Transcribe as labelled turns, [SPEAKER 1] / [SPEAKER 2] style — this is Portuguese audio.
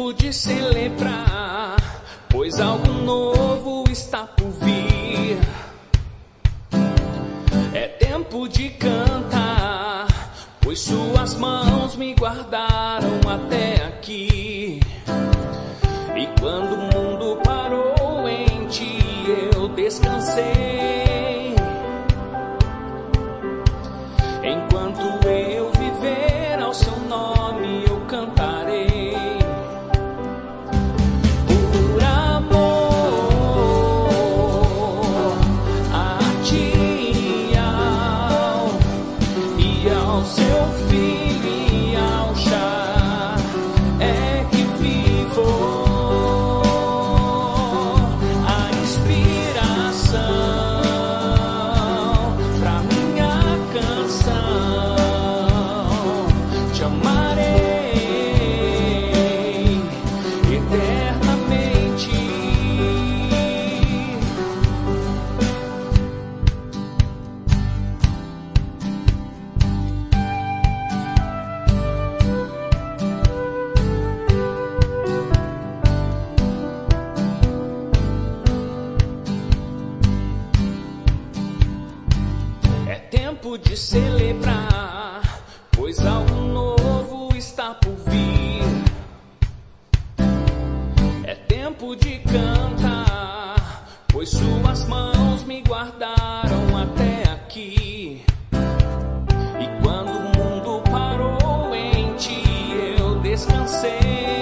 [SPEAKER 1] tempo de celebrar, pois algo novo está por vir. É tempo de cantar, pois suas mãos me guardaram até aqui. E quando o mundo parou em ti, eu descansei. Enquanto eu viver ao seu nome, eu cantarei. Por amor a ti e ao seu filho e ao chá, é que vivo. Tempo de celebrar, pois algo novo está por vir. É tempo de cantar, pois suas mãos me guardaram até aqui. E quando o mundo parou em ti, eu descansei.